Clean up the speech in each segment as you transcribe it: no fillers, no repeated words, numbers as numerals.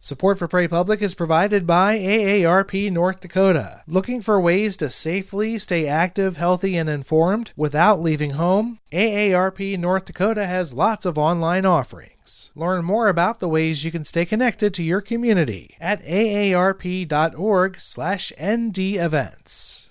Support for Prairie Public is provided by AARP North Dakota. Looking for ways to safely stay active, healthy, and informed without leaving home? AARP North Dakota has lots of online offerings. Learn more about the ways you can stay connected to your community at aarp.org/nd events.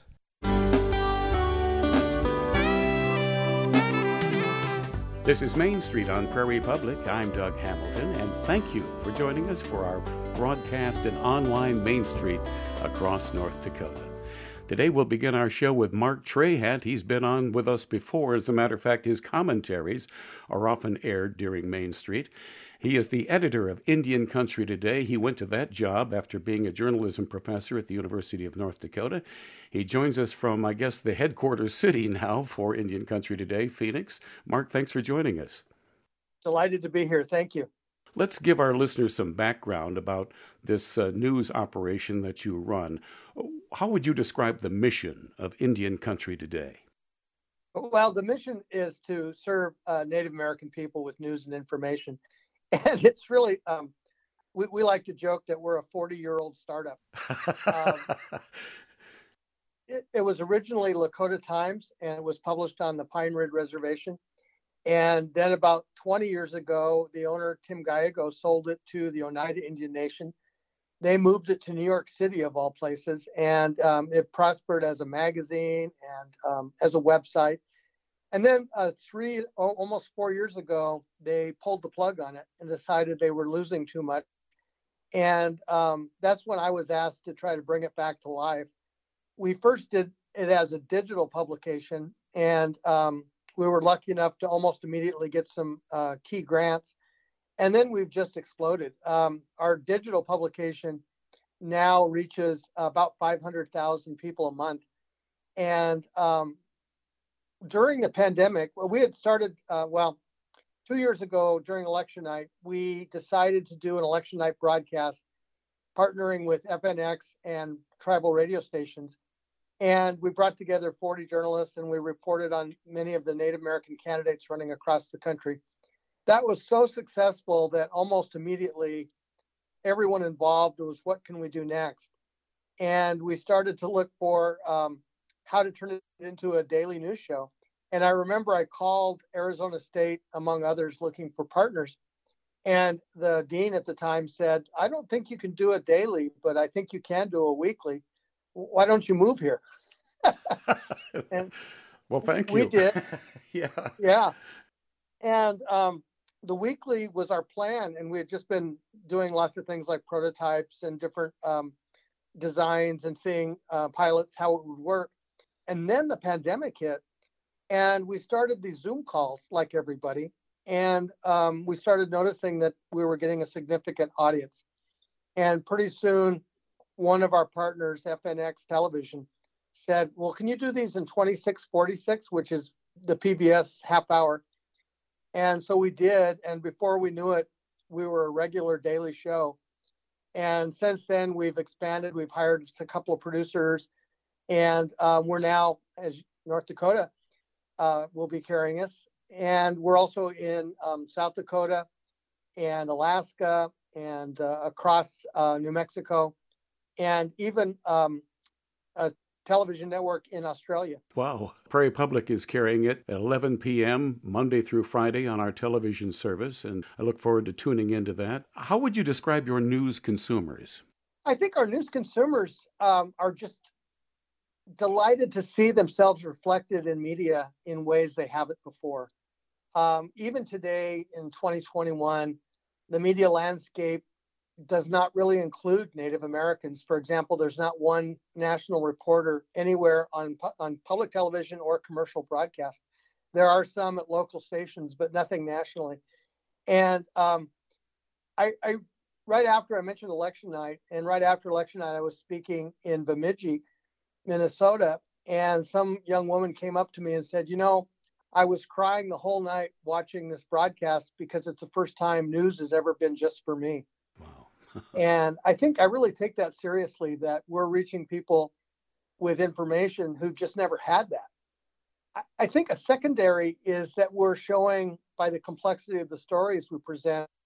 This is Main Street on Prairie Public. I'm Doug Hamilton, and thank you for joining us for our broadcast and online Main Street across North Dakota. Today we'll begin our show with Mark Trahat. He's been on with us before. As a matter of fact, his commentaries are often aired during Main Street. He is the editor of Indian Country Today. He went to that job after being a journalism professor at the University of North Dakota. He joins us from, I guess, the headquarters city now for Indian Country Today, Phoenix. Mark, thanks for joining us. Delighted to be here. Thank you. Let's give our listeners some background about this news operation that you run. How would you describe the mission of Indian Country Today? Well, the mission is to serve Native American people with news and information. And it's really, we like to joke that we're a 40-year-old startup. It was originally Lakota Times, and it was published on the Pine Ridge Reservation. And then about 20 years ago, the owner, Tim Gallego, sold it to the Oneida Indian Nation. They moved it to New York City, of all places, and it prospered as a magazine and as a website. And then almost 4 years ago, they pulled the plug on it and decided they were losing too much. And that's when I was asked to try to bring it back to life. We first did it as a digital publication, and we were lucky enough to almost immediately get some key grants. And then we've just exploded. Our digital publication now reaches about 500,000 people a month. And during the pandemic, we had started, 2 years ago during election night, we decided to do an election night broadcast partnering with FNX and tribal radio stations. And we brought together 40 journalists, and we reported on many of the Native American candidates running across the country. That was so successful that almost immediately everyone involved was, what can we do next? And we started to look for how to turn it into a daily news show. And I remember I called Arizona State, among others, looking for partners. And the dean at the time said, I don't think you can do it daily, but I think you can do it weekly. Why don't you move here? And well, thank you. We did. Yeah. And the weekly was our plan. And we had just been doing lots of things like prototypes and different designs and seeing pilots, how it would work. And then the pandemic hit, and we started these Zoom calls like everybody. And we started noticing that we were getting a significant audience. And pretty soon, one of our partners, FNX Television, said, well, can you do these in 2646, which is the PBS half hour? And so we did. And before we knew it, we were a regular daily show. And since then, we've expanded. We've hired a couple of producers. And we're now, as North Dakota will be carrying us. And we're also in South Dakota and Alaska and across New Mexico, and even a television network in Australia. Wow. Prairie Public is carrying it at 11 p.m. Monday through Friday on our television service, and I look forward to tuning into that. How would you describe your news consumers? I think our news consumers are just delighted to see themselves reflected in media in ways they haven't before. Even today in 2021, the media landscape does not really include Native Americans. For example, there's not one national reporter anywhere on public television or commercial broadcast. There are some at local stations, but nothing nationally. And I right after I mentioned election night, and right after election night, I was speaking in Bemidji, Minnesota, and some young woman came up to me and said, I was crying the whole night watching this broadcast because it's the first time news has ever been just for me. Wow. And I think I really take that seriously, that we're reaching people with information who've just never had that. I think a secondary is that we're showing, by the complexity of the stories we present,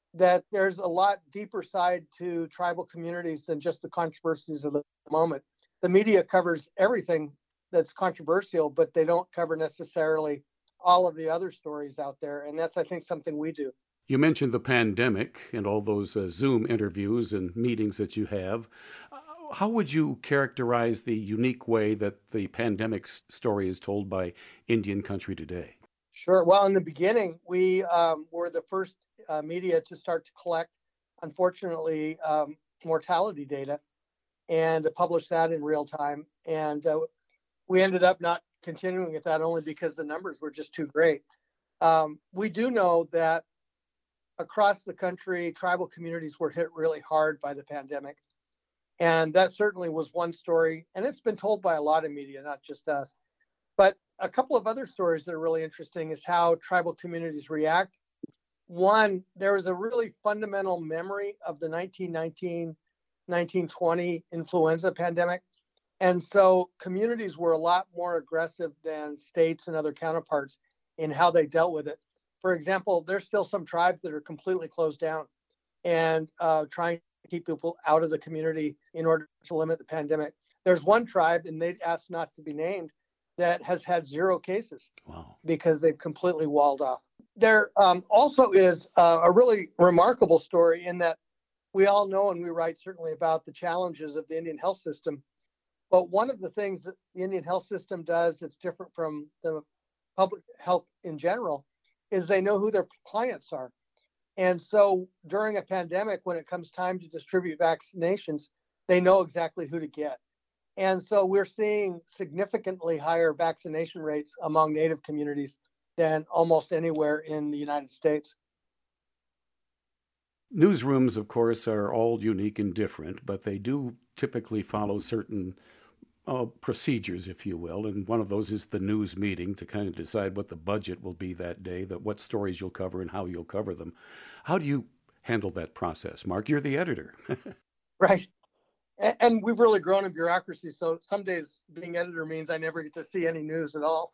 that there's a lot deeper side to tribal communities than just the controversies of the moment. The media covers everything that's controversial, but they don't cover necessarily all of the other stories out there. And that's, I think, something we do. You mentioned the pandemic and all those Zoom interviews and meetings that you have. How would you characterize the unique way that the pandemic story is told by Indian Country Today? Sure. Well, in the beginning, we were the first media to start to collect, unfortunately, mortality data and to publish that in real time. And we ended up not continuing with that only because the numbers were just too great. We do know that across the country, tribal communities were hit really hard by the pandemic. And that certainly was one story. And it's been told by a lot of media, not just us. But a couple of other stories that are really interesting is how tribal communities react. One, there was a really fundamental memory of the 1919, 1920 influenza pandemic. And so communities were a lot more aggressive than states and other counterparts in how they dealt with it. For example, there's still some tribes that are completely closed down and trying to keep people out of the community in order to limit the pandemic. There's one tribe, and they asked not to be named, that has had 0 cases. Wow. Because they've completely walled off. There also is a really remarkable story in that we all know and we write certainly about the challenges of the Indian health system. But one of the things that the Indian health system does that's different from the public health in general is they know who their clients are. And so during a pandemic, when it comes time to distribute vaccinations, they know exactly who to get. And so we're seeing significantly higher vaccination rates among Native communities than almost anywhere in the United States. Newsrooms, of course, are all unique and different, but they do typically follow certain procedures, if you will. And one of those is the news meeting to kind of decide what the budget will be that day, what stories you'll cover and how you'll cover them. How do you handle that process? Mark, you're the editor. Right. And we've really grown in bureaucracy. So some days being editor means I never get to see any news at all.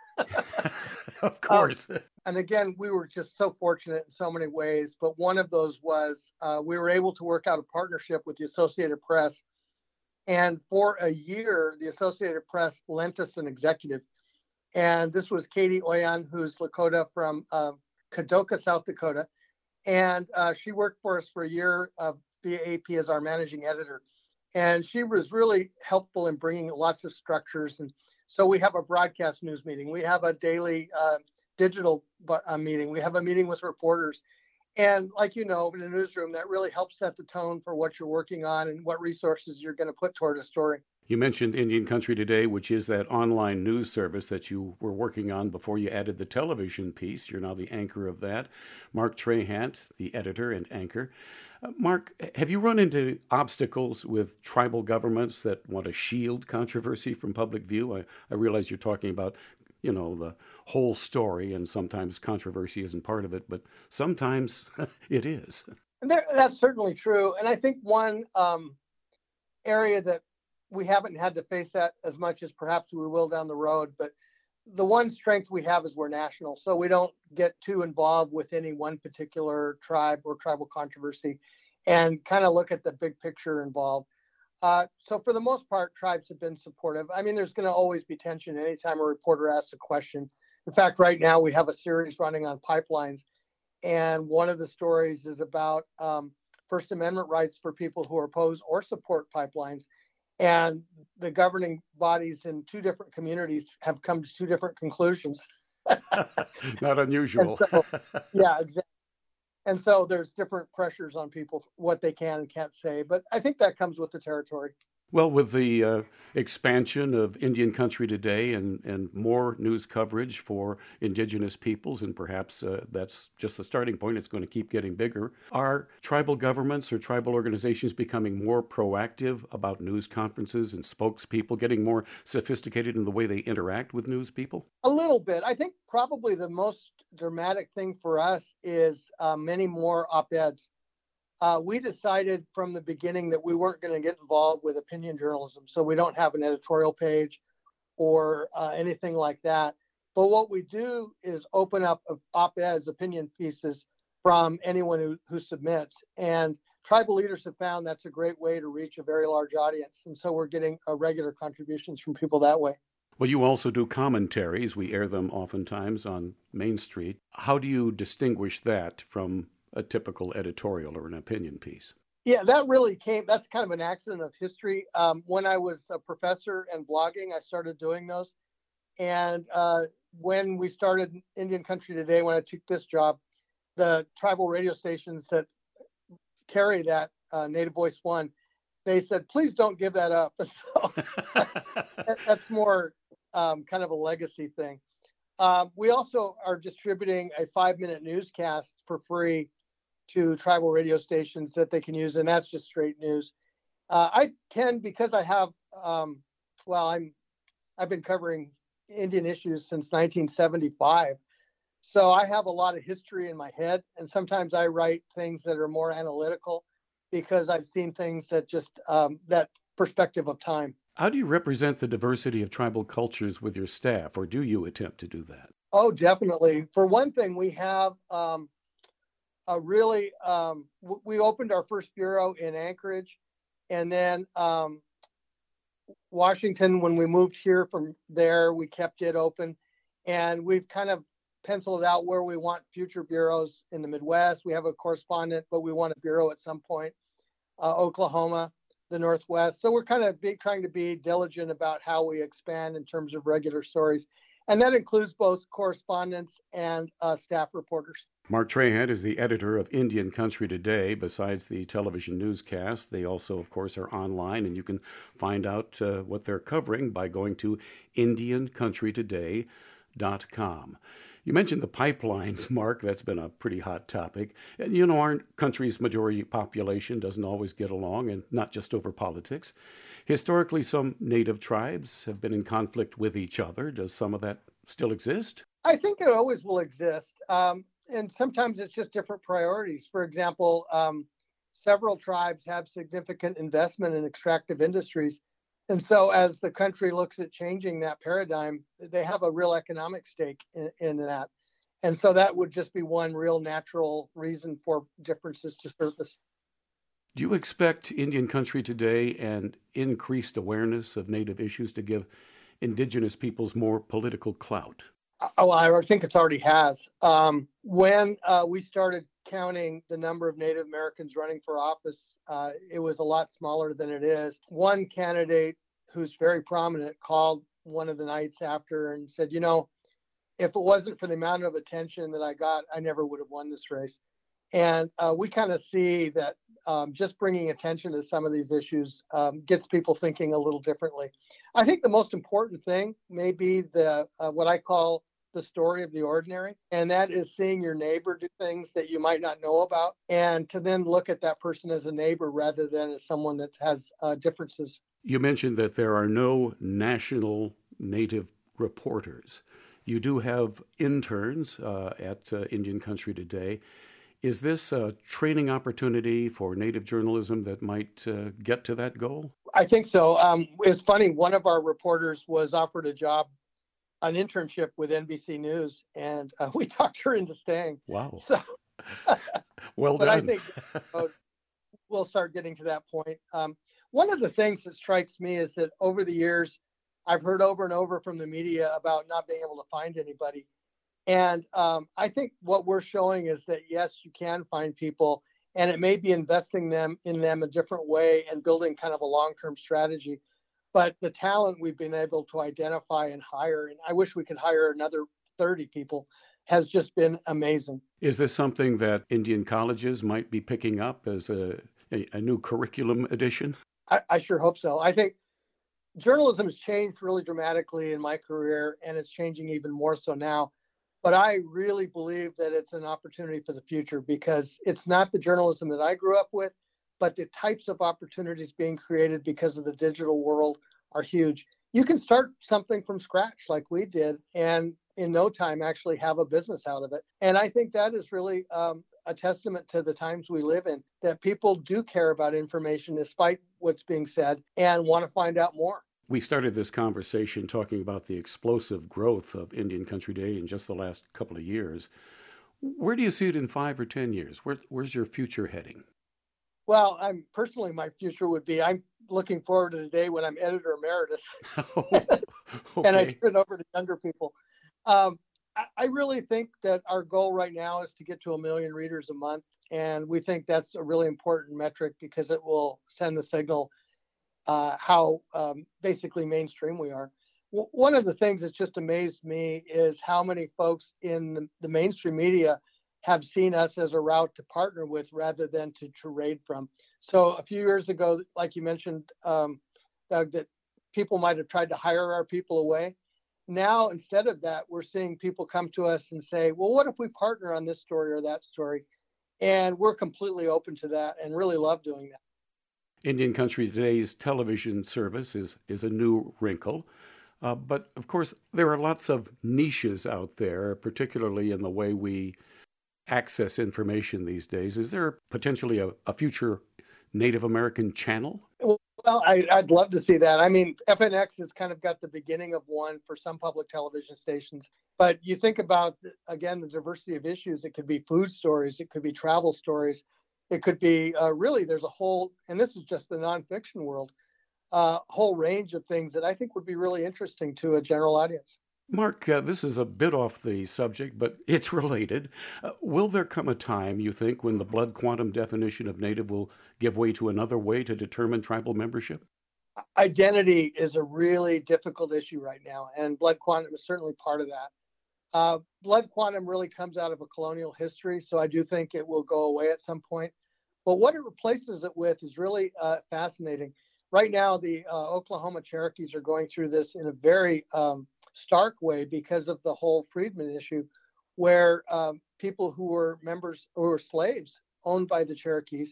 Of course. And again, we were just so fortunate in so many ways. But one of those was we were able to work out a partnership with the Associated Press. And for a year, the Associated Press lent us an executive. And this was Katie Oyan, who's Lakota from Kadoka, South Dakota. And she worked for us for a year via AP as our managing editor. And she was really helpful in bringing lots of structures. And so we have a broadcast news meeting. We have a daily digital meeting. We have a meeting with reporters. And like you know, in a newsroom, that really helps set the tone for what you're working on and what resources you're going to put toward a story. You mentioned Indian Country Today, which is that online news service that you were working on before you added the television piece. You're now the anchor of that. Mark Trahant, the editor and anchor. Mark, have you run into obstacles with tribal governments that want to shield controversy from public view? I realize you're talking about, the whole story, and sometimes controversy isn't part of it, but sometimes it is. And that's certainly true. And I think one area that we haven't had to face that as much as perhaps we will down the road, but the one strength we have is we're national. So we don't get too involved with any one particular tribe or tribal controversy and kind of look at the big picture involved. So for the most part, tribes have been supportive. I mean, there's going to always be tension anytime a reporter asks a question. In fact, right now we have a series running on pipelines. And one of the stories is about First Amendment rights for people who oppose or support pipelines. And the governing bodies in 2 different communities have come to 2 different conclusions. Not unusual. Yeah, exactly. And so there's different pressures on people, what they can and can't say. But I think that comes with the territory. Well, with the expansion of Indian Country Today and more news coverage for indigenous peoples, and perhaps that's just the starting point, it's going to keep getting bigger. Are tribal governments or tribal organizations becoming more proactive about news conferences and spokespeople, getting more sophisticated in the way they interact with news people? A little bit. I think probably the most dramatic thing for us is many more op-eds. We decided from the beginning that we weren't going to get involved with opinion journalism. So we don't have an editorial page or anything like that. But what we do is open up op-eds, opinion pieces from anyone who submits. And tribal leaders have found that's a great way to reach a very large audience. And so we're getting regular contributions from people that way. Well, you also do commentaries. We air them oftentimes on Main Street. How do you distinguish that from a typical editorial or an opinion piece? Yeah, that's kind of an accident of history. When I was a professor and blogging, I started doing those. And when we started Indian Country Today, when I took this job, the tribal radio stations that carry that Native Voice One, they said, please don't give that up. So that's more kind of a legacy thing. We also are distributing a 5-minute newscast for free to tribal radio stations that they can use, and that's just straight news. I tend, because I have, I've been covering Indian issues since 1975, so I have a lot of history in my head, and sometimes I write things that are more analytical because I've seen things that just that perspective of time. How do you represent the diversity of tribal cultures with your staff, or do you attempt to do that? Oh, definitely. For one thing, we have we opened our first bureau in Anchorage, and then Washington, when we moved here from there, we kept it open, and we've kind of penciled out where we want future bureaus in the Midwest. We have a correspondent, but we want a bureau at some point, Oklahoma, the Northwest. So we're kind of trying to be diligent about how we expand in terms of regular stories. And that includes both correspondents and staff reporters. Mark Trahan is the editor of Indian Country Today. Besides the television newscast, they also, of course, are online, and you can find out what they're covering by going to IndianCountryToday.com. You mentioned the pipelines, Mark. That's been a pretty hot topic. And, you know, our country's majority population doesn't always get along, and not just over politics. Historically, some native tribes have been in conflict with each other. Does some of that still exist? I think it always will exist. And sometimes it's just different priorities. For example, several tribes have significant investment in extractive industries. And so as the country looks at changing that paradigm, they have a real economic stake in that. And so that would just be one real natural reason for differences to surface. Do you expect Indian Country Today and increased awareness of Native issues to give Indigenous peoples more political clout? Oh, I think it already has. When we started counting the number of Native Americans running for office, it was a lot smaller than it is. One candidate who's very prominent called one of the nights after and said, you know, if it wasn't for the amount of attention that I got, I never would have won this race. And we kind of see that just bringing attention to some of these issues gets people thinking a little differently. I think the most important thing may be the what I call the story of the ordinary, and that is seeing your neighbor do things that you might not know about, and to then look at that person as a neighbor rather than as someone that has differences. You mentioned that there are no national Native reporters. You do have interns at Indian Country Today. Is this a training opportunity for Native journalism that might get to that goal? I think so. It's funny. One of our reporters was offered a job, an internship with NBC News, and we talked her into staying. Wow. So, well but done. I think we'll start getting to that point. One of the things that strikes me is that over the years, I've heard over and over from the media about not being able to find anybody. And I think what we're showing is that, yes, you can find people, and it may be investing in them a different way and building kind of a long-term strategy. But the talent we've been able to identify and hire, and I wish we could hire another 30 people, has just been amazing. Is this something that Indian colleges might be picking up as a new curriculum addition? I sure hope so. I think journalism has changed really dramatically in my career, and it's changing even more so now. But I really believe that it's an opportunity for the future because it's not the journalism that I grew up with, but the types of opportunities being created because of the digital world are huge. You can start something from scratch like we did and in no time actually have a business out of it. And I think that is really a testament to the times we live in, that people do care about information despite what's being said and want to find out more. We started this conversation talking about the explosive growth of Indian Country Day in just the last couple of years. Where do you see it in 5 or 10 years? Where's your future heading? Well, my future would be, I'm looking forward to the day when I'm editor emeritus Oh, and I okay. turn it over to younger people. Um, I really think that our goal right now is to get to 1 million readers a month. And we think that's a really important metric because it will send the signal how basically mainstream we are. One of the things that just amazed me is how many folks in the mainstream media have seen us as a route to partner with rather than to trade from. So a few years ago, like you mentioned, Doug, that people might have tried to hire our people away. Now, instead of that, we're seeing people come to us and say, well, what if we partner on this story or that story? And we're completely open to that and really love doing that. Indian Country Today's television service is a new wrinkle. But of course, there are lots of niches out there, particularly in the way we access information these days. Is there potentially a future Native American channel? Well, I'd love to see that. I mean, FNX has kind of got the beginning of one for some public television stations. But you think about, again, the diversity of issues. It could be food stories. It could be travel stories. It could be really, there's a whole, and this is just the nonfiction world, whole range of things that I think would be really interesting to a general audience. Mark, this is a bit off the subject, but it's related. Will there come a time, you think, when the blood quantum definition of Native will give way to another way to determine tribal membership? Identity is a really difficult issue right now, and blood quantum is certainly part of that. Blood quantum really comes out of a colonial history, so I do think it will go away at some point. But what it replaces it with is really fascinating. Right now, the Oklahoma Cherokees are going through this in a very stark way because of the whole freedmen issue, where people who were members who were slaves owned by the Cherokees,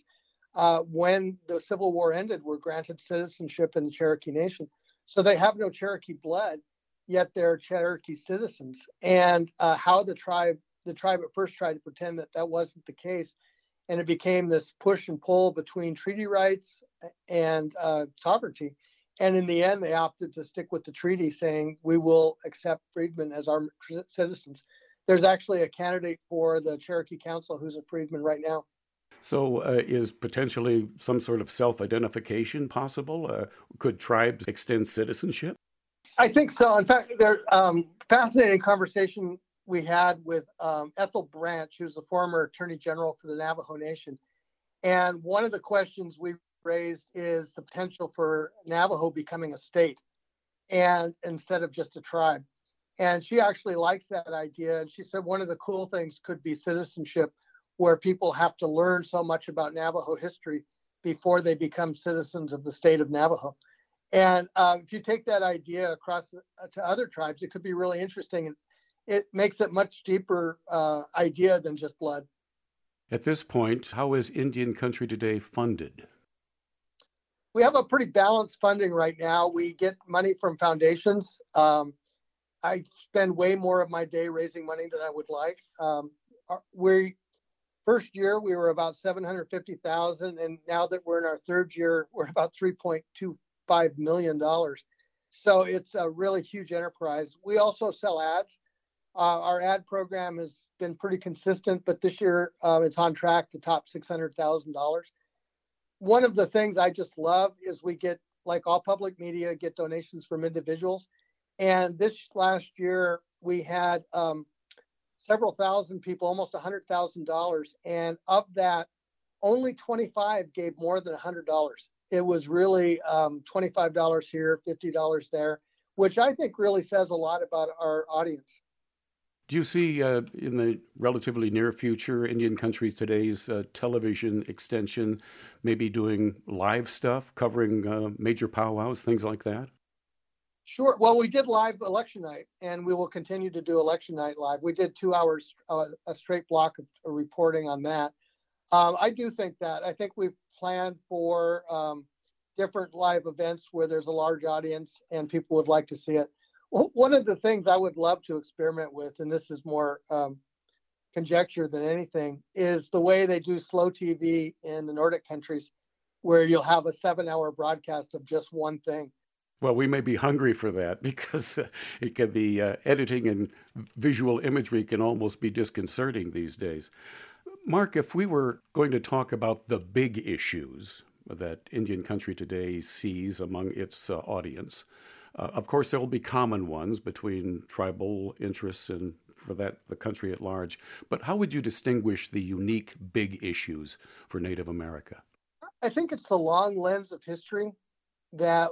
when the Civil War ended, were granted citizenship in the Cherokee Nation. So they have no Cherokee blood, yet they're Cherokee citizens. And how the tribe at first tried to pretend that that wasn't the case, and it became this push and pull between treaty rights and sovereignty. And in the end, they opted to stick with the treaty, saying, we will accept freedmen as our citizens. There's actually a candidate for the Cherokee Council who's a freedman right now. So is potentially some sort of self-identification possible? Could tribes extend citizenship? I think so. In fact, there's fascinating conversation we had with Ethel Branch, who's the former Attorney General for the Navajo Nation. And one of the questions we raised is the potential for Navajo becoming a state and instead of just a tribe. And she actually likes that idea. And she said one of the cool things could be citizenship, where people have to learn so much about Navajo history before they become citizens of the state of Navajo. And if you take that idea across to other tribes, it could be really interesting. And it makes it much deeper idea than just blood. At this point, how is Indian Country Today funded? We have a pretty balanced funding right now. We get money from foundations. I spend way more of my day raising money than I would like. First year we were about $750,000, and now that we're in our third year, we're about $3.25 million. So it's a really huge enterprise. We also sell ads. Our ad program has been pretty consistent, but this year it's on track to top $600,000. One of the things I just love is we get, like all public media, get donations from individuals. And this last year we had several thousand people, almost $100,000. And of that, only 25 gave more than $100. It was really $25 here, $50 there, which I think really says a lot about our audience. Do you see in the relatively near future Indian Country Today's television extension maybe doing live stuff, covering major powwows, things like that? Sure. Well, we did live election night, and we will continue to do election night live. We did 2 hours, a straight block of reporting on that. I do think that. I think we've planned for different live events where there's a large audience and people would like to see it. One of the things I would love to experiment with, and this is more conjecture than anything, is the way they do slow TV in the Nordic countries, where you'll have a 7-hour broadcast of just one thing. Well, we may be hungry for that because the editing and visual imagery can almost be disconcerting these days. Mark, if we were going to talk about the big issues that Indian Country Today sees among its audience, of course, there will be common ones between tribal interests and for that the country at large. But how would you distinguish the unique big issues for Native America? I think it's the long lens of history that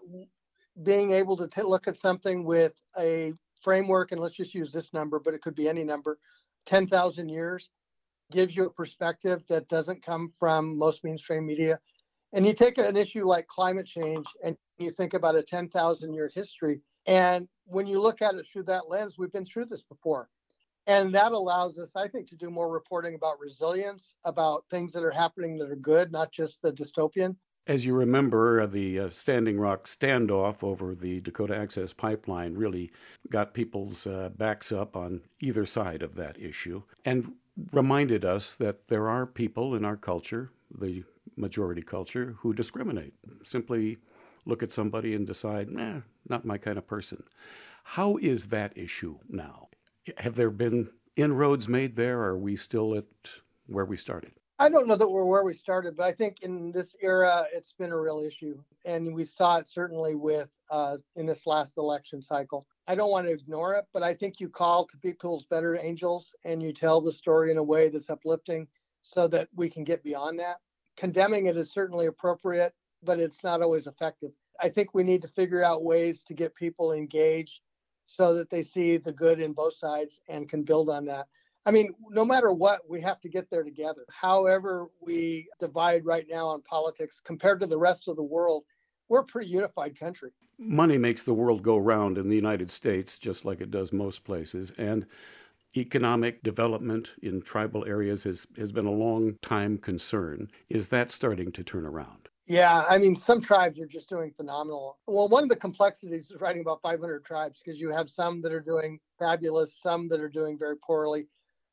being able to look at something with a framework, and let's just use this number, but it could be any number, 10,000 years, gives you a perspective that doesn't come from most mainstream media. And you take an issue like climate change and you think about a 10,000-year history. And when you look at it through that lens, we've been through this before. And that allows us, I think, to do more reporting about resilience, about things that are happening that are good, not just the dystopian. As you remember, the Standing Rock standoff over the Dakota Access Pipeline really got people's backs up on either side of that issue and reminded us that there are people in our culture, the majority culture, who discriminate, simply look at somebody and decide, not my kind of person. How is that issue now? Have there been inroads made there, or are we still at where we started? I don't know that we're where we started, but I think in this era, it's been a real issue. And we saw it certainly with in this last election cycle. I don't want to ignore it, but I think you call to people's better angels and you tell the story in a way that's uplifting so that we can get beyond that. Condemning it is certainly appropriate, but it's not always effective. I think we need to figure out ways to get people engaged so that they see the good in both sides and can build on that. I mean, no matter what, we have to get there together. However we divide right now on politics compared to the rest of the world, we're a pretty unified country. Money makes the world go round in the United States, just like it does most places. And economic development in tribal areas has been a long time concern. Is that starting to turn around? Yeah, I mean, some tribes are just doing phenomenal. Well, one of the complexities is writing about 500 tribes because you have some that are doing fabulous, some that are doing very poorly,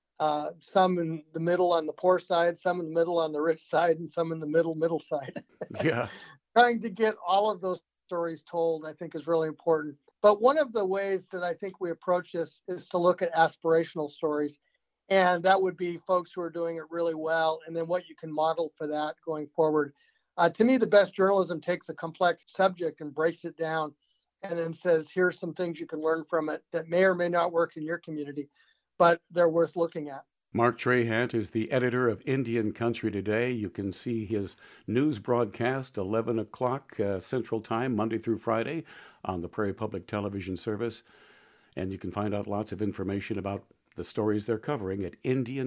some in the middle on the poor side, some in the middle on the rich side, and some in the middle side. Yeah. Trying to get all of those stories told, I think, is really important. But one of the ways that I think we approach this is to look at aspirational stories. And that would be folks who are doing it really well, and then what you can model for that going forward. To me, the best journalism takes a complex subject and breaks it down and then says, here's some things you can learn from it that may or may not work in your community, but they're worth looking at. Mark Trahant is the editor of Indian Country Today. You can see his news broadcast 11 o'clock Central Time, Monday through Friday, on the Prairie Public Television Service. And you can find out lots of information about the stories they're covering at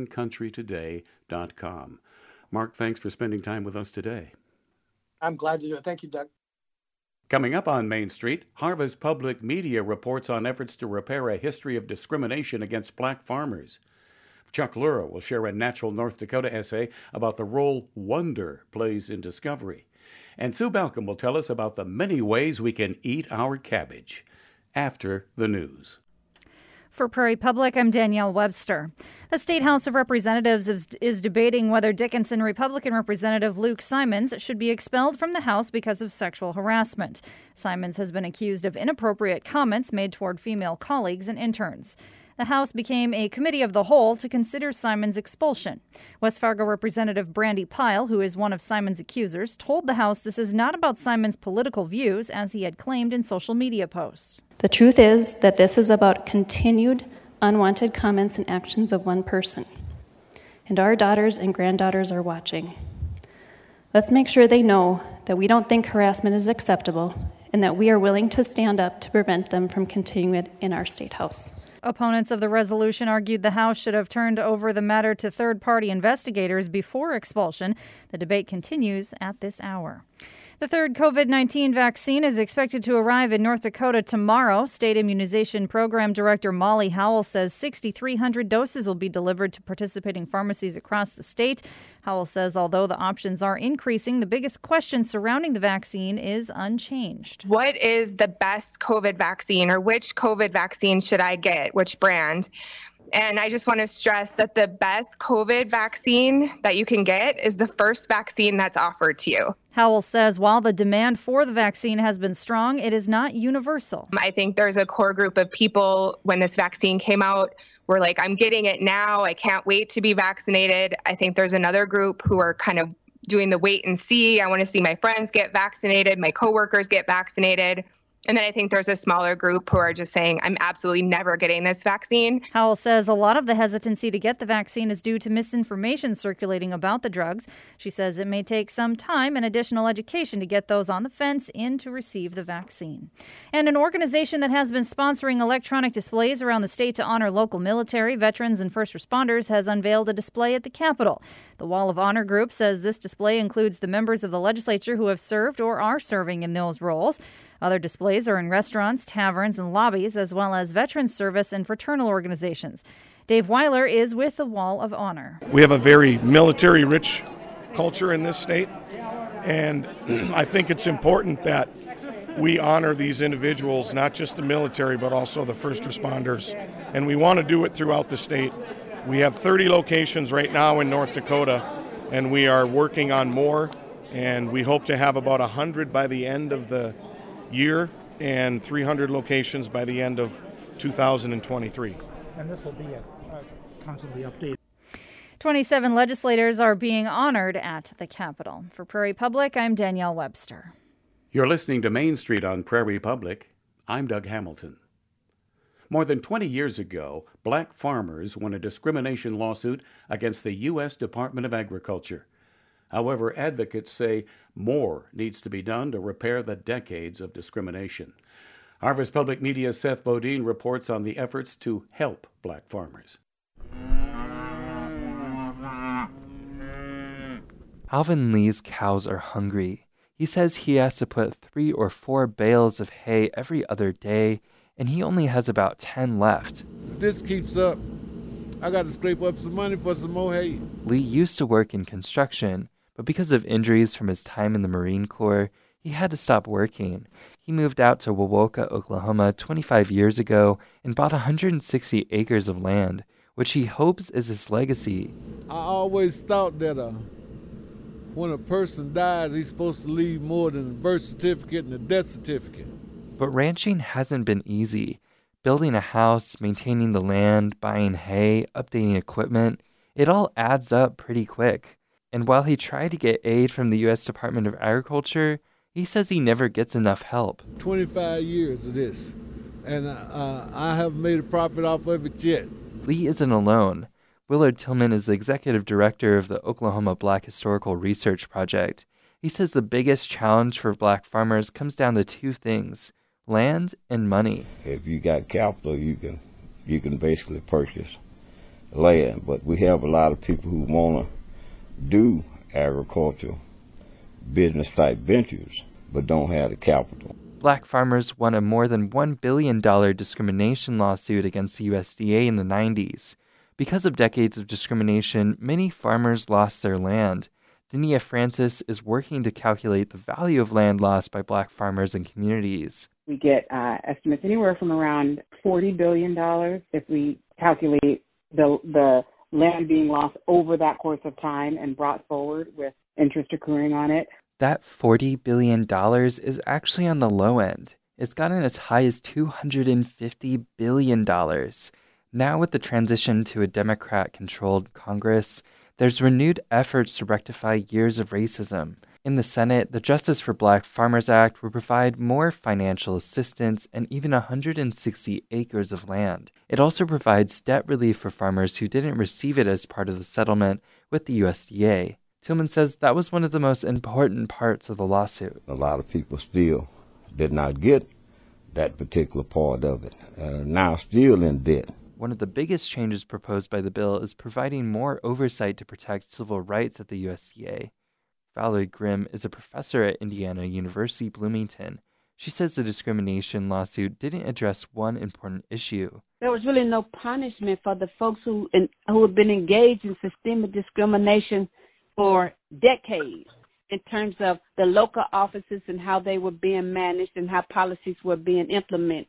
IndianCountryToday.com. Mark, thanks for spending time with us today. I'm glad to do it. Thank you, Doug. Coming up on Main Street, Harvest Public Media reports on efforts to repair a history of discrimination against black farmers. Chuck Lura will share a Natural North Dakota essay about the role wonder plays in discovery. And Sue Balcom will tell us about the many ways we can eat our cabbage. After the news. For Prairie Public, I'm Danielle Webster. The State House of Representatives is debating whether Dickinson Republican Representative Luke Simons should be expelled from the House because of sexual harassment. Simons has been accused of inappropriate comments made toward female colleagues and interns. The House became a committee of the whole to consider Simons' expulsion. West Fargo Representative Brandy Pyle, who is one of Simons' accusers, told the House this is not about Simons' political views, as he had claimed in social media posts. The truth is that this is about continued unwanted comments and actions of one person. And our daughters and granddaughters are watching. Let's make sure they know that we don't think harassment is acceptable and that we are willing to stand up to prevent them from continuing it in our State House. Opponents of the resolution argued the House should have turned over the matter to third-party investigators before expulsion. The debate continues at this hour. The third COVID-19 vaccine is expected to arrive in North Dakota tomorrow. State Immunization Program Director Molly Howell says 6,300 doses will be delivered to participating pharmacies across the state. Howell says although the options are increasing, the biggest question surrounding the vaccine is unchanged. What is the best COVID vaccine, or which COVID vaccine should I get? Which brand? And I just want to stress that the best COVID vaccine that you can get is the first vaccine that's offered to you. Howell says while the demand for the vaccine has been strong, it is not universal. I think there's a core group of people when this vaccine came out were like, I'm getting it now. I can't wait to be vaccinated. I think there's another group who are kind of doing the wait and see. I want to see my friends get vaccinated, my coworkers get vaccinated. And then I think there's a smaller group who are just saying, I'm absolutely never getting this vaccine. Howell says a lot of the hesitancy to get the vaccine is due to misinformation circulating about the drugs. She says it may take some time and additional education to get those on the fence in to receive the vaccine. And an organization that has been sponsoring electronic displays around the state to honor local military, veterans, and first responders has unveiled a display at the Capitol. The Wall of Honor group says this display includes the members of the legislature who have served or are serving in those roles. Other displays are in restaurants, taverns, and lobbies, as well as veterans service and fraternal organizations. Dave Weiler is with the Wall of Honor. We have a very military-rich culture in this state, and I think it's important that we honor these individuals, not just the military, but also the first responders. And we want to do it throughout the state. We have 30 locations right now in North Dakota, and we are working on more, and we hope to have about 100 by the end of the year and 300 locations by the end of 2023. And this will be constantly updated. 27 legislators are being honored at the Capitol. For Prairie Public, I'm Danielle Webster. You're listening to Main Street on Prairie Public. I'm Doug Hamilton. More than 20 years ago, black farmers won a discrimination lawsuit against the U.S. Department of Agriculture. However, advocates say more needs to be done to repair the decades of discrimination. Harvest Public Media's Seth Bodine reports on the efforts to help black farmers. Alvin Lee's cows are hungry. He says he has to put 3 or 4 bales of hay every other day, and he only has about 10 left. If this keeps up, I got to scrape up some money for some more hay. Lee used to work in construction, but because of injuries from his time in the Marine Corps, he had to stop working. He moved out to Wewoka, Oklahoma 25 years ago and bought 160 acres of land, which he hopes is his legacy. I always thought that when a person dies, he's supposed to leave more than a birth certificate and a death certificate. But ranching hasn't been easy. Building a house, maintaining the land, buying hay, updating equipment, it all adds up pretty quick. And while he tried to get aid from the U.S. Department of Agriculture, he says he never gets enough help. 25 years of this, and I haven't made a profit off of it yet. Lee isn't alone. Willard Tillman is the executive director of the Oklahoma Black Historical Research Project. He says the biggest challenge for black farmers comes down to 2 things: land and money. If you got capital, you can basically purchase land, but we have a lot of people who want to do agricultural business type ventures but don't have the capital. Black farmers won a more than $1 billion discrimination lawsuit against the USDA in the 90s. Because of decades of discrimination, many farmers lost their land. Dania Francis is working to calculate the value of land lost by black farmers and communities. We get estimates anywhere from around $40 billion if we calculate the land being lost over that course of time and brought forward with interest accruing on it. That $40 billion is actually on the low end. It's gotten as high as $250 billion. Now with the transition to a Democrat-controlled Congress, there's renewed efforts to rectify years of racism. In the Senate, the Justice for Black Farmers Act will provide more financial assistance and even 160 acres of land. It also provides debt relief for farmers who didn't receive it as part of the settlement with the USDA. Tillman says that was one of the most important parts of the lawsuit. A lot of people still did not get that particular part of it, now still in debt. One of the biggest changes proposed by the bill is providing more oversight to protect civil rights at the USDA. Valerie Grimm is a professor at Indiana University Bloomington. She says the discrimination lawsuit didn't address one important issue. There was really no punishment for the folks who have been engaged in systemic discrimination for decades in terms of the local offices and how they were being managed and how policies were being implemented.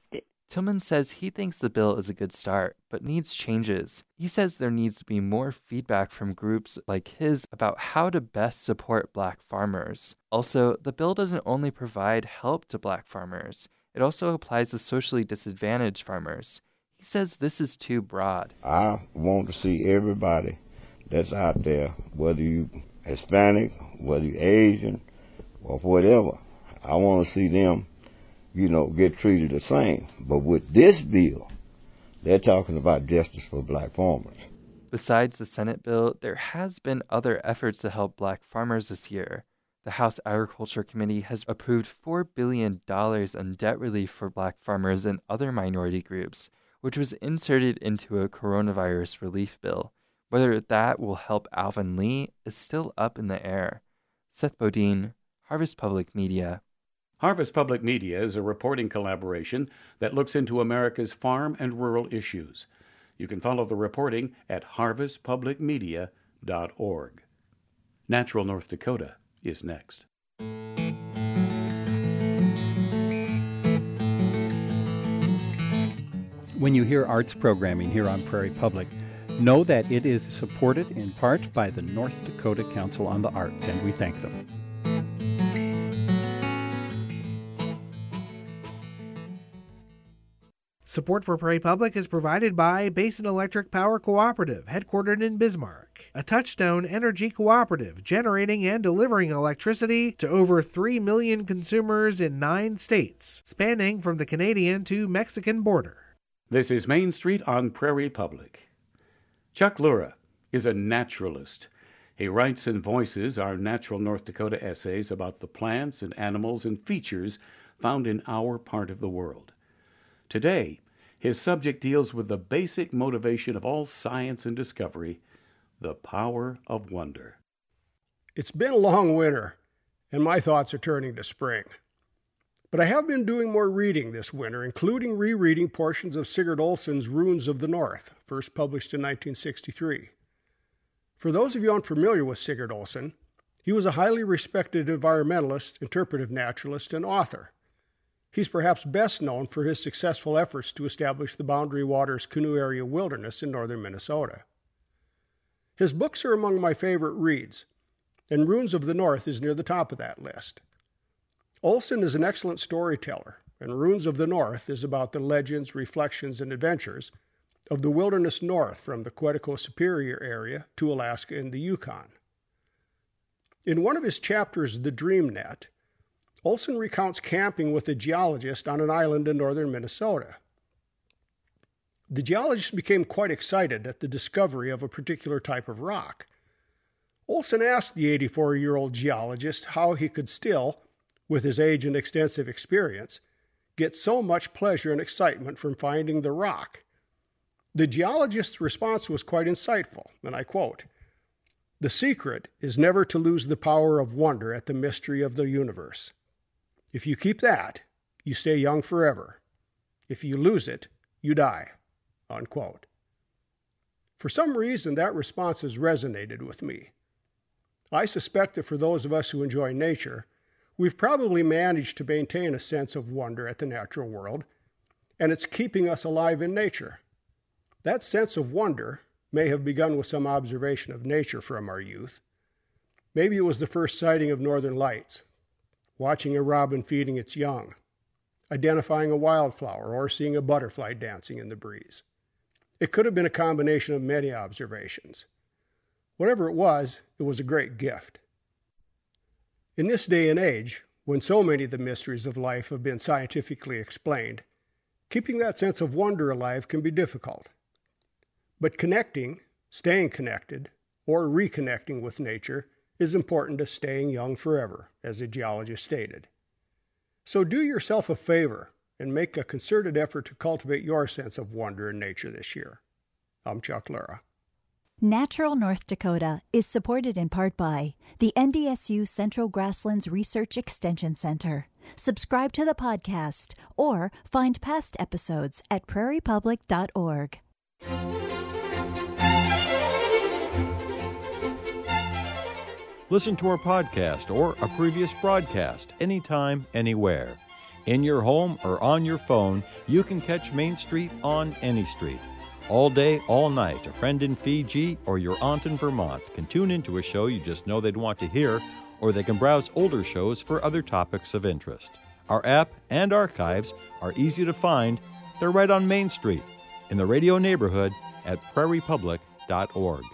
Tillman says he thinks the bill is a good start, but needs changes. He says there needs to be more feedback from groups like his about how to best support Black farmers. Also, the bill doesn't only provide help to Black farmers, it also applies to socially disadvantaged farmers. He says this is too broad. I want to see everybody that's out there, whether you Hispanic, whether you Asian, or whatever. I want to see them, get treated the same. But with this bill, they're talking about justice for Black farmers. Besides the Senate bill, there has been other efforts to help Black farmers this year. The House Agriculture Committee has approved $4 billion in debt relief for Black farmers and other minority groups, which was inserted into a coronavirus relief bill. Whether that will help Alvin Lee is still up in the air. Seth Bodine, Harvest Public Media. Harvest Public Media is a reporting collaboration that looks into America's farm and rural issues. You can follow the reporting at harvestpublicmedia.org. Natural North Dakota is next. When you hear arts programming here on Prairie Public, know that it is supported in part by the North Dakota Council on the Arts, and we thank them. Support for Prairie Public is provided by Basin Electric Power Cooperative, headquartered in Bismarck, a Touchstone Energy cooperative generating and delivering electricity to over 3 million consumers in 9 states, spanning from the Canadian to Mexican border. This is Main Street on Prairie Public. Chuck Lura is a naturalist. He writes and voices our Natural North Dakota essays about the plants and animals and features found in our part of the world. Today, his subject deals with the basic motivation of all science and discovery, the power of wonder. It's been a long winter, and my thoughts are turning to spring. But I have been doing more reading this winter, including rereading portions of Sigurd Olsson's Runes of the North, first published in 1963. For those of you unfamiliar with Sigurd Olsson, he was a highly respected environmentalist, interpretive naturalist, and author. He's perhaps best known for his successful efforts to establish the Boundary Waters Canoe Area Wilderness in northern Minnesota. His books are among my favorite reads, and Runes of the North is near the top of that list. Olsson is an excellent storyteller, and Runes of the North is about the legends, reflections, and adventures of the wilderness north from the Quetico Superior area to Alaska and the Yukon. In one of his chapters, The Dream Net, Olsson recounts camping with a geologist on an island in northern Minnesota. The geologist became quite excited at the discovery of a particular type of rock. Olsson asked the 84-year-old geologist how he could still, with his age and extensive experience, get so much pleasure and excitement from finding the rock. The geologist's response was quite insightful, and I quote, "The secret is never to lose the power of wonder at the mystery of the universe. If you keep that, you stay young forever. If you lose it, you die." Unquote. For some reason, that response has resonated with me. I suspect that for those of us who enjoy nature, we've probably managed to maintain a sense of wonder at the natural world, and it's keeping us alive in nature. That sense of wonder may have begun with some observation of nature from our youth. Maybe it was the first sighting of northern lights, watching a robin feeding its young, identifying a wildflower, or seeing a butterfly dancing in the breeze. It could have been a combination of many observations. Whatever it was a great gift. In this day and age, when so many of the mysteries of life have been scientifically explained, keeping that sense of wonder alive can be difficult. But connecting, staying connected, or reconnecting with nature is important to staying young forever, as the geologist stated. So do yourself a favor and make a concerted effort to cultivate your sense of wonder in nature this year. I'm Chuck Lura. Natural North Dakota is supported in part by the NDSU Central Grasslands Research Extension Center. Subscribe to the podcast or find past episodes at prairiepublic.org. Listen to our podcast or a previous broadcast anytime, anywhere. In your home or on your phone, you can catch Main Street on any street. All day, all night, a friend in Fiji or your aunt in Vermont can tune into a show you just know they'd want to hear, or they can browse older shows for other topics of interest. Our app and archives are easy to find. They're right on Main Street, in the radio neighborhood at prairiepublic.org.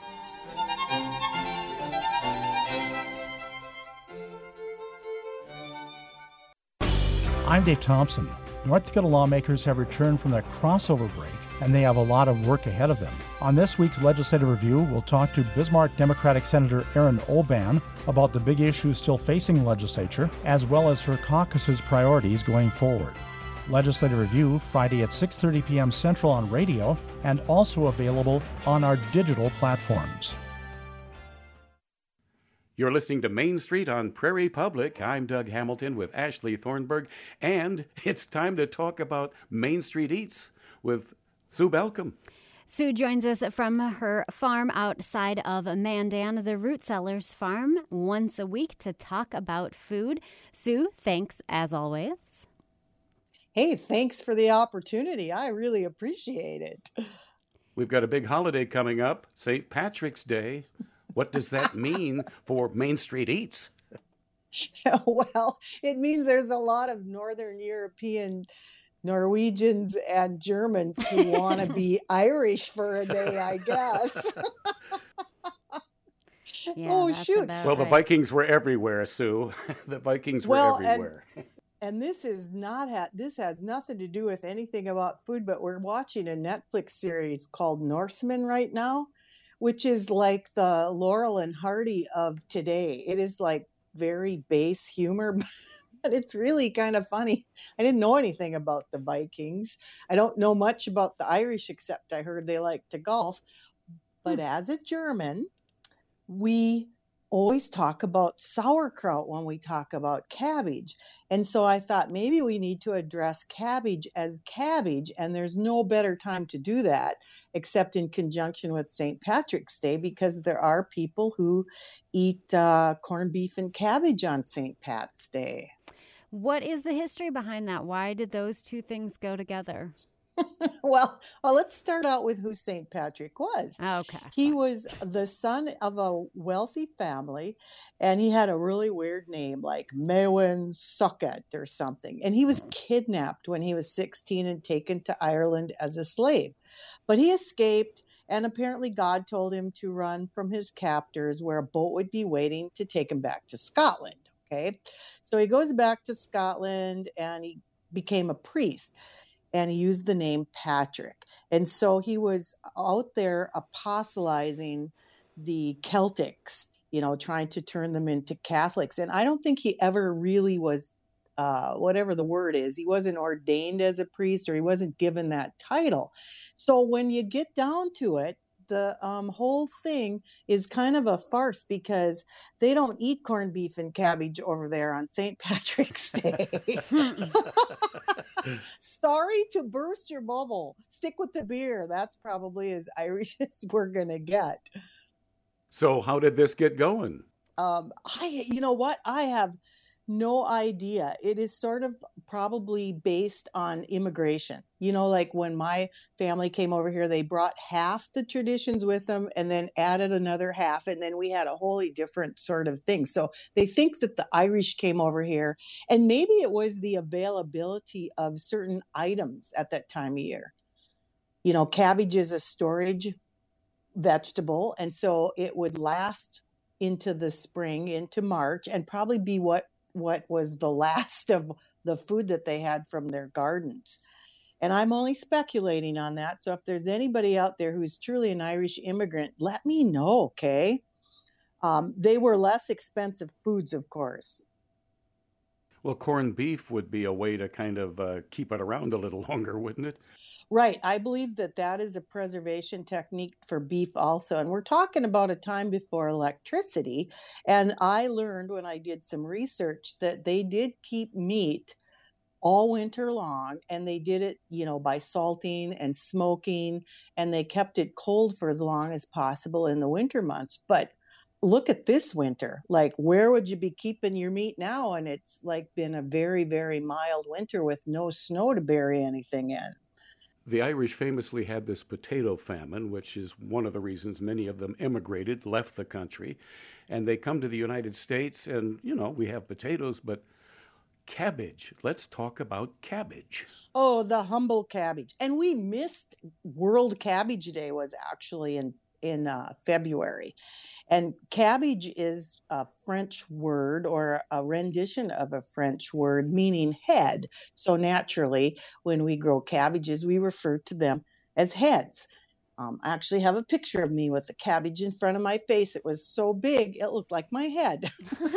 I'm Dave Thompson. North Dakota lawmakers have returned from their crossover break, and they have a lot of work ahead of them. On this week's Legislative Review, we'll talk to Bismarck Democratic Senator Erin Oban about the big issues still facing the legislature, as well as her caucus's priorities going forward. Legislative Review, Friday at 6:30 p.m. Central on radio, and also available on our digital platforms. You're listening to Main Street on Prairie Public. I'm Doug Hamilton with Ashley Thornburg, and it's time to talk about Main Street Eats with Sue Balcom. Sue joins us from her farm outside of Mandan, the Root Cellars Farm, once a week to talk about food. Sue, thanks as always. Hey, thanks for the opportunity. I really appreciate it. We've got a big holiday coming up, St. Patrick's Day. What does that mean for Main Street Eats? Well, it means there's a lot of Northern European Norwegians and Germans who want to be Irish for a day, I guess. Yeah, oh, shoot. Well, the Vikings were everywhere, Sue. The Vikings were everywhere. And this is this has nothing to do with anything about food, but we're watching a Netflix series called Norsemen right now, which is like the Laurel and Hardy of today. It is like very base humor, but it's really kind of funny. I didn't know anything about the Vikings. I don't know much about the Irish, except I heard they like to golf. But as a German, we always talk about sauerkraut when we talk about cabbage. And so I thought maybe we need to address cabbage as cabbage, and there's no better time to do that except in conjunction with St. Patrick's Day, because there are people who eat corned beef and cabbage on St. Pat's Day. What is the history behind that? Why did those two things go together? Well, let's start out with who St. Patrick was. Okay. He was the son of a wealthy family, and he had a really weird name like Mewin Succat or something. And he was kidnapped when he was 16 and taken to Ireland as a slave. But he escaped, and apparently God told him to run from his captors, where a boat would be waiting to take him back to Scotland. Okay. So he goes back to Scotland, and he became a priest. And he used the name Patrick. And so he was out there apostolizing the Celtics, trying to turn them into Catholics. And I don't think he ever really was, whatever the word is, he wasn't ordained as a priest, or he wasn't given that title. So when you get down to it, the whole thing is kind of a farce, because they don't eat corned beef and cabbage over there on St. Patrick's Day. Sorry to burst your bubble. Stick with the beer. That's probably as Irish as we're going to get. So how did this get going? You know what? I have no idea. It is sort of probably based on immigration. Like when my family came over here, they brought half the traditions with them and then added another half. And then we had a wholly different sort of thing. So they think that the Irish came over here, and maybe it was the availability of certain items at that time of year. Cabbage is a storage vegetable. And so it would last into the spring, into March, and probably be what was the last of the food that they had from their gardens. And I'm only speculating on that. So if there's anybody out there who's truly an Irish immigrant, let me know, okay? They were less expensive foods, of course. Well, corned beef would be a way to kind of keep it around a little longer, wouldn't it? Right. I believe that is a preservation technique for beef also. And we're talking about a time before electricity. And I learned when I did some research that they did keep meat all winter long, and they did it, by salting and smoking, and they kept it cold for as long as possible in the winter months. But look at this winter. Like, where would you be keeping your meat now? And it's like been a very, very mild winter with no snow to bury anything in. The Irish famously had this potato famine, which is one of the reasons many of them immigrated, left the country. And they come to the United States and, we have potatoes, but cabbage. Let's talk about cabbage. Oh, the humble cabbage. And we missed World Cabbage Day was actually in February. And cabbage is a French word or a rendition of a French word meaning head. So naturally, when we grow cabbages, we refer to them as heads. I actually have a picture of me with a cabbage in front of my face. It was so big, it looked like my head.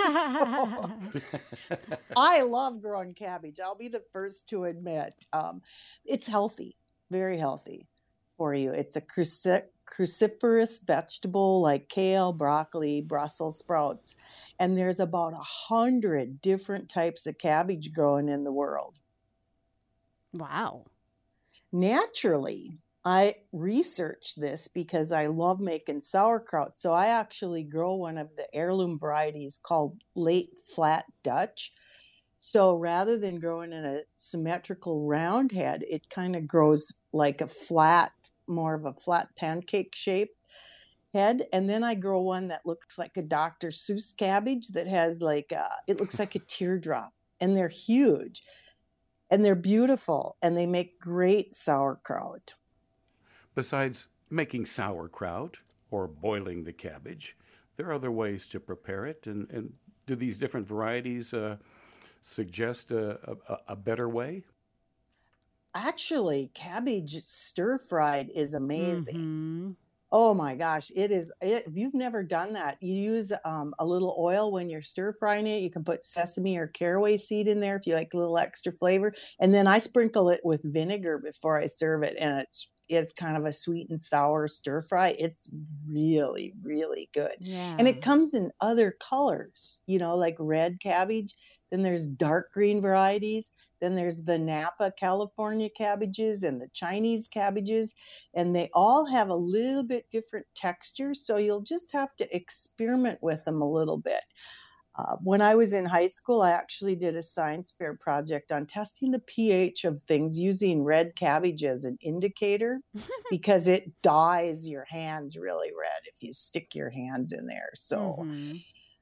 I love growing cabbage. I'll be the first to admit. It's healthy, very healthy for you. It's a cruciferous vegetable like kale, broccoli, Brussels sprouts. And there's about 100 different types of cabbage growing in the world. Wow. Naturally, I researched this because I love making sauerkraut. So I actually grow one of the heirloom varieties called Late Flat Dutch. So rather than growing in a symmetrical round head, it kind of grows like a flat, more of a flat pancake shape head. And then I grow one that looks like a Dr. Seuss cabbage that has it looks like a teardrop. And they're huge. And they're beautiful. And they make great sauerkraut. Besides making sauerkraut or boiling the cabbage, there are other ways to prepare it. And do these different varieties suggest a better way? Actually, cabbage stir-fried is amazing. Mm-hmm. Oh my gosh, it is. If you've never done that, you use a little oil when you're stir-frying it. You can put sesame or caraway seed in there if you like a little extra flavor. And then I sprinkle it with vinegar before I serve it. And it's kind of a sweet and sour stir-fry. It's really, really good. Yeah. And it comes in other colors, like red cabbage. Then there's dark green varieties. Then there's the Napa California cabbages and the Chinese cabbages. And they all have a little bit different texture. So you'll just have to experiment with them a little bit. When I was in high school, I actually did a science fair project on testing the pH of things using red cabbage as an indicator because it dyes your hands really red if you stick your hands in there. So. Mm-hmm.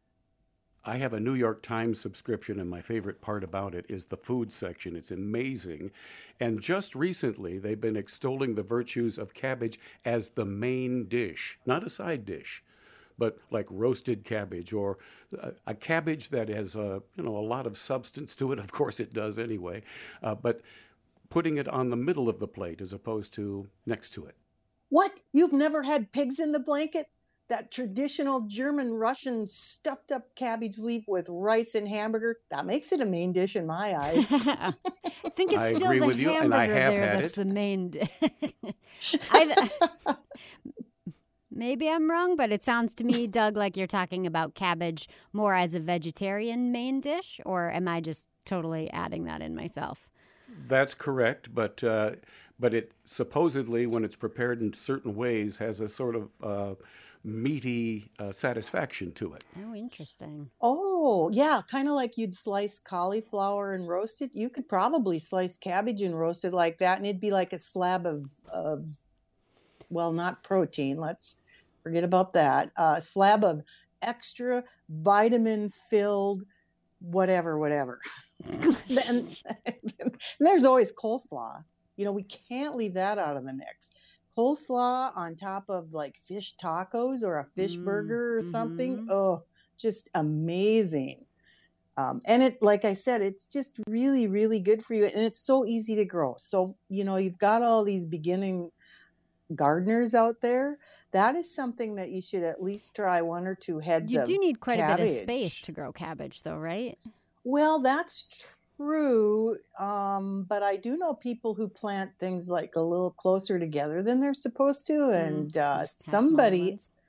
I have a New York Times subscription, and my favorite part about it is the food section. It's amazing. And just recently, they've been extolling the virtues of cabbage as the main dish, not a side dish, but like roasted cabbage or a cabbage that has a lot of substance to it. Of course, it does anyway. But putting it on the middle of the plate as opposed to next to it. What? You've never had pigs in the blanket? That traditional German Russian stuffed up cabbage leaf with rice and hamburger, that makes it a main dish in my eyes. I think it's still the you, hamburger and I have there had that's it. the main dish. Maybe I'm wrong, but it sounds to me, Doug, like you're talking about cabbage more as a vegetarian main dish, or am I just totally adding that in myself? That's correct, but it supposedly, when it's prepared in certain ways, has a sort of meaty satisfaction to it. Oh, interesting. Oh, yeah, kind of like you'd slice cauliflower and roast it. You could probably slice cabbage and roast it like that, and it'd be like a slab of well, not protein. Let's forget about that. A slab of extra vitamin-filled whatever. And there's always coleslaw. We can't leave that out of the mix. Coleslaw on top of like fish tacos or a fish burger or something. Oh, just amazing. And it, like I said, it's just really, really good for you. And it's so easy to grow. So, you've got all these beginning gardeners out there. That is something that you should at least try one or two heads of You do need quite cabbage. a bit of space to grow cabbage, though, right? Well, that's true. But I do know people who plant things like a little closer together than they're supposed to. And somebody,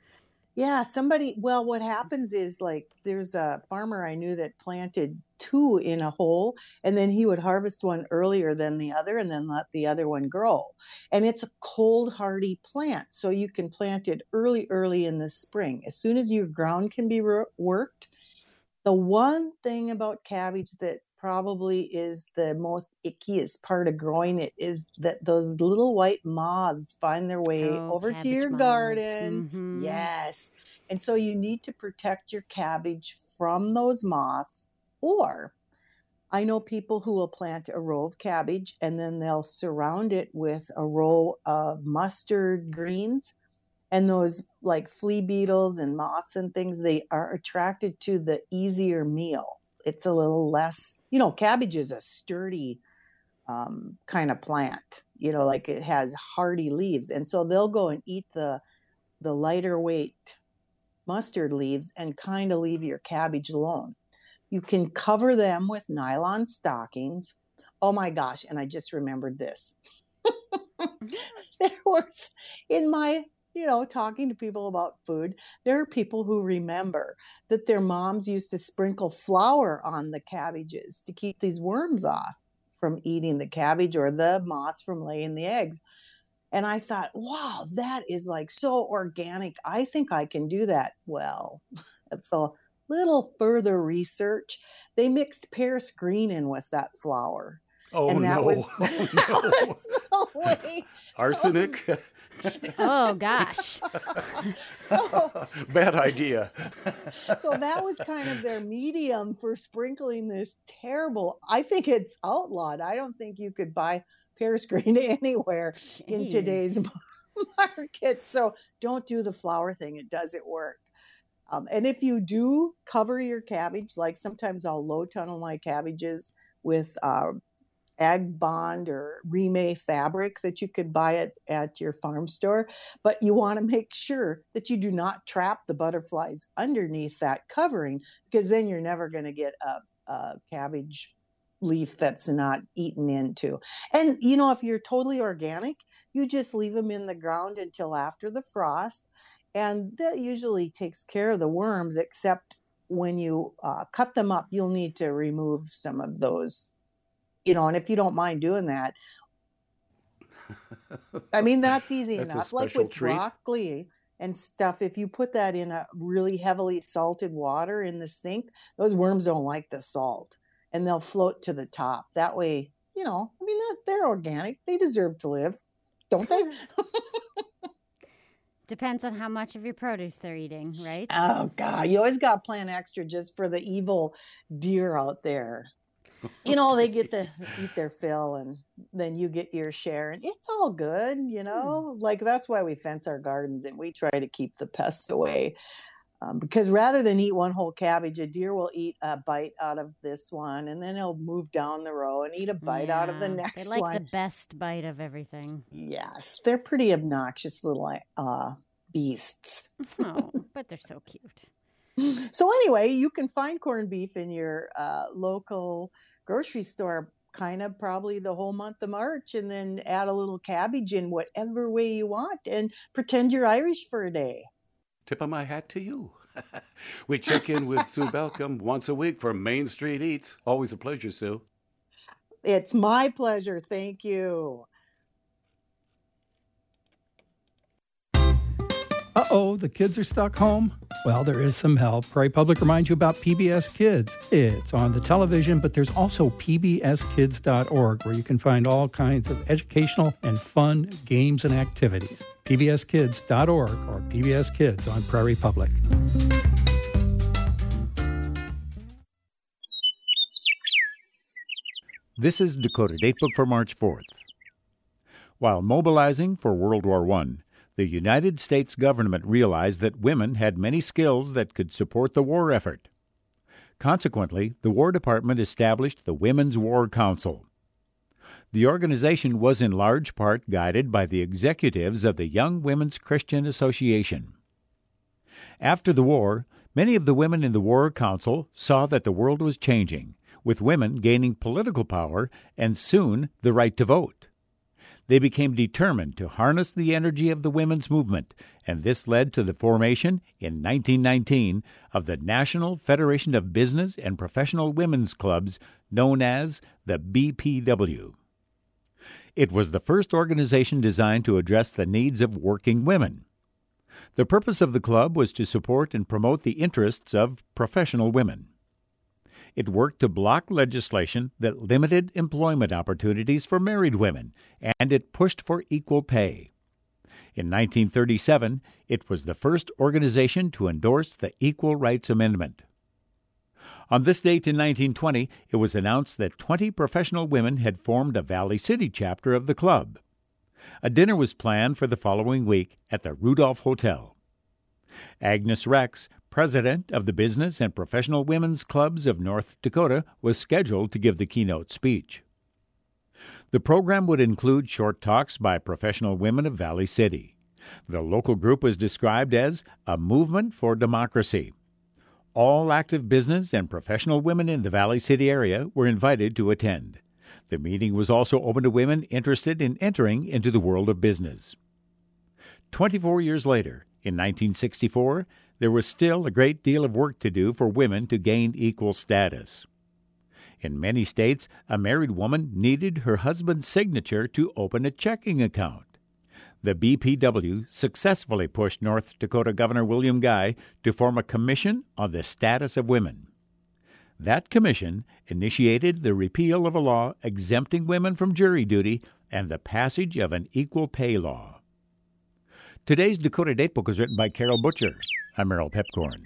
Yeah, what happens is like there's a farmer I knew that planted 2 in a hole, and then he would harvest one earlier than the other and then let the other one grow. And it's a cold hardy plant, so you can plant it early in the spring. As soon as your ground can be worked. The one thing about cabbage that probably is the most ickiest part of growing it is that those little white moths find their way over to your garden. Mm-hmm. Yes. And so you need to protect your cabbage from those moths. Or I know people who will plant a row of cabbage and then they'll surround it with a row of mustard greens. And those like flea beetles and moths and things, they are attracted to the easier meal. It's a little less, cabbage is a sturdy kind of plant, like it has hardy leaves. And so they'll go and eat the lighter weight mustard leaves and kind of leave your cabbage alone. You can cover them with nylon stockings. Oh my gosh. And I just remembered this. There was in my talking to people about food, there are people who remember that their moms used to sprinkle flour on the cabbages to keep these worms off from eating the cabbage or the moths from laying the eggs. And I thought, wow, that is like so organic. I think I can do that. Well, it's a little further research. They mixed Paris green in with that flour. Oh, and that no. was the way. Arsenic? Oh, gosh. Bad idea. So that was kind of their medium for sprinkling this terrible. I think it's outlawed. I don't think you could buy Paris green anywhere in today's market. So don't do the flour thing. It doesn't work. And if you do cover your cabbage, like sometimes I'll low tunnel my cabbages with Ag Bond or Rime fabric that you could buy at your farm store. But you want to make sure that you do not trap the butterflies underneath that covering, because then you're never going to get a cabbage leaf that's not eaten into. And, if you're totally organic, you just leave them in the ground until after the frost. And that usually takes care of the worms, except when you cut them up, you'll need to remove some of those. And if you don't mind doing that, I mean, that's easy enough. Like with broccoli and stuff, if you put that in a really heavily salted water in the sink, those worms don't like the salt and they'll float to the top. That way, they're organic. They deserve to live, don't they? Depends on how much of your produce they're eating, right? Oh, God. You always got to plan extra just for the evil deer out there. They get to eat their fill and then you get your share and it's all good, like that's why we fence our gardens and we try to keep the pests away. Because rather than eat one whole cabbage, a deer will eat a bite out of this one and then he'll move down the row and eat a bite out of the next one. They like the best bite of everything. Yes, they're pretty obnoxious little beasts. Oh, but they're so cute. So anyway, you can find corned beef in your local grocery store kind of probably the whole month of March, and then add a little cabbage in whatever way you want and pretend you're Irish for a day. Tip of my hat to you. We check in with Sue Belcom once a week for Main Street Eats. Always a pleasure, Sue. It's my pleasure. Thank you. Uh-oh, the kids are stuck home? Well, there is some help. Prairie Public reminds you about PBS Kids. It's on the television, but there's also pbskids.org, where you can find all kinds of educational and fun games and activities. pbskids.org or PBS Kids on Prairie Public. This is Dakota Datebook for March 4th. While mobilizing for World War I, the United States government realized that women had many skills that could support the war effort. Consequently, the War Department established the Women's War Council. The organization was in large part guided by the executives of the Young Women's Christian Association. After the war, many of the women in the War Council saw that the world was changing, with women gaining political power and soon the right to vote. they became determined to harness the energy of the women's movement, and this led to the formation, in 1919, of the National Federation of Business and Professional Women's Clubs, known as the BPW. It was the first organization designed to address the needs of working women. The purpose of the club was to support and promote the interests of professional women. It worked to block legislation that limited employment opportunities for married women, and it pushed for equal pay. In 1937, it was the first organization to endorse the Equal Rights Amendment. On this date in 1920, it was announced that 20 professional women had formed a Valley City chapter of the club. A dinner was planned for the following week at the Rudolph Hotel. Agnes Rex, president of the Business and Professional Women's Clubs of North Dakota, was scheduled to give the keynote speech. The program would include short talks by professional women of Valley City. The local group was described as a movement for democracy. All active business and professional women in the Valley City area were invited to attend. The meeting was also open to women interested in entering into the world of business. 24 years later, in 1964, there was still a great deal of work to do for women to gain equal status. In many states, a married woman needed her husband's signature to open a checking account. The BPW successfully pushed North Dakota Governor William Guy to form a commission on the status of women. That commission initiated the repeal of a law exempting women from jury duty and the passage of an equal pay law. Today's Dakota Datebook is written by Carol Butcher. I'm Merrill Pepcorn.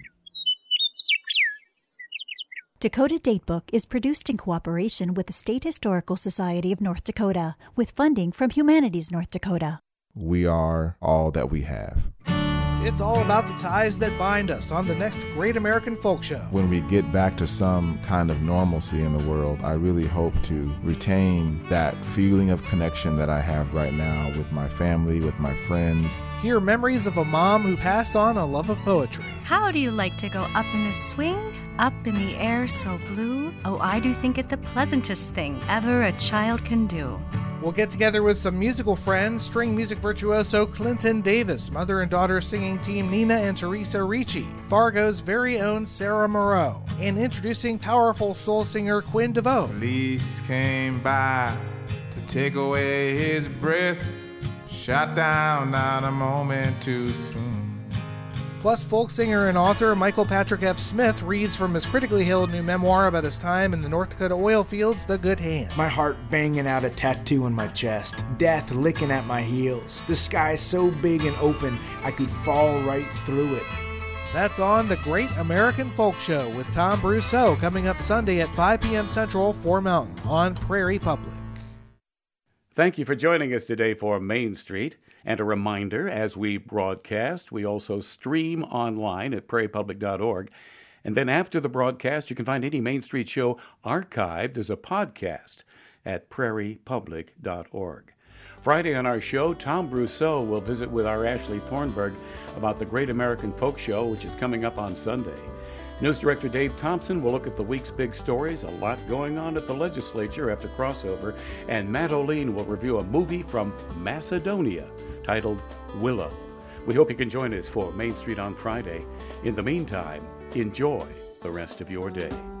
Dakota Datebook is produced in cooperation with the State Historical Society of North Dakota, with funding from Humanities North Dakota. We are all that we have. It's all about the ties that bind us on the next Great American Folk Show. When we get back to some kind of normalcy in the world, I really hope to retain that feeling of connection that I have right now with my family, with my friends. Hear memories of a mom who passed on a love of poetry. How do you like to go up in a swing? Up in the air so blue? Oh, I do think it the pleasantest thing ever a child can do. We'll get together with some musical friends, string music virtuoso Clinton Davis, mother and daughter singing team Nina and Teresa Ricci, Fargo's very own Sarah Moreau, and introducing powerful soul singer Quinn DeVoe. Police came by to take away his breath, shot down not a moment too soon. Plus, folk singer and author Michael Patrick F. Smith reads from his critically hailed new memoir about his time in the North Dakota oil fields, The Good Hand. My heart banging out a tattoo on my chest, death licking at my heels, the sky so big and open I could fall right through it. That's on The Great American Folk Show with Tom Brousseau, coming up Sunday at 5 p.m. Central, 4 Mountain, on Prairie Public. Thank you for joining us today for Main Street. And a reminder, as we broadcast, we also stream online at prairiepublic.org. And then after the broadcast, you can find any Main Street show archived as a podcast at prairiepublic.org. Friday on our show, Tom Brousseau will visit with our Ashley Thornburg about the Great American Folk Show, which is coming up on Sunday. News Director Dave Thompson will look at the week's big stories, a lot going on at the legislature after crossover, and Matt O'Lean will review a movie from Macedonia titled Willow. We hope you can join us for Main Street on Friday. In the meantime, enjoy the rest of your day.